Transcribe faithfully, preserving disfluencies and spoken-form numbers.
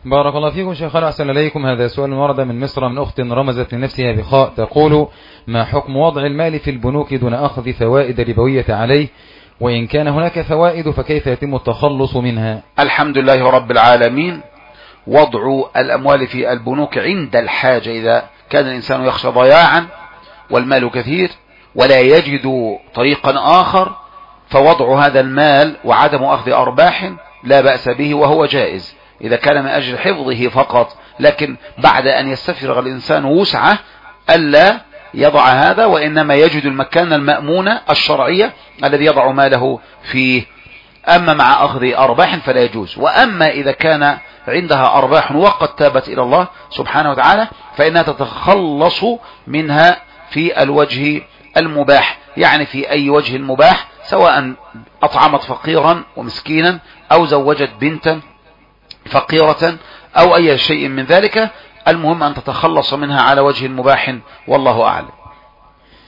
بارك الله فيكم شيخنا، أحسن إليكم. هذا سؤال ورد من مصر من أخت رمزت لنفسها بخاء، تقول: ما حكم وضع المال في البنوك دون أخذ فوائد ربوية عليه، وإن كان هناك فوائد فكيف يتم التخلص منها؟ الحمد لله رب العالمين. وضع الأموال في البنوك عند الحاجة، إذا كان الإنسان يخشى ضياعا والمال كثير ولا يجد طريقا آخر، فوضع هذا المال وعدم أخذ أرباح لا بأس به وهو جائز إذا كان من أجل حفظه فقط، لكن بعد أن يستفرغ الإنسان وسعه ألا يضع هذا، وإنما يجد المكان المأمون الشرعية الذي يضع ماله فيه. أما مع أخذ أرباح فلا يجوز. وأما إذا كان عندها أرباح وقد تابت إلى الله سبحانه وتعالى فإنها تتخلص منها في الوجه المباح، يعني في أي وجه مباح، سواء أطعمت فقيرا ومسكينا أو زوجت بنتا فقيرة أو أي شيء من ذلك، المهم أن تتخلص منها على وجه مباح، والله أعلم.